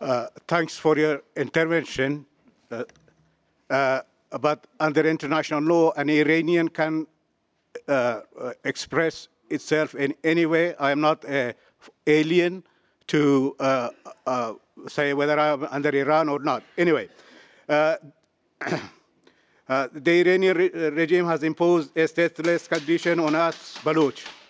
Thanks for your intervention. But under international law, an Iranian can express itself in any way. I am not an alien to say whether I'm under Iran or not. Anyway, the Iranian regime has imposed a stateless condition on us, Baloch.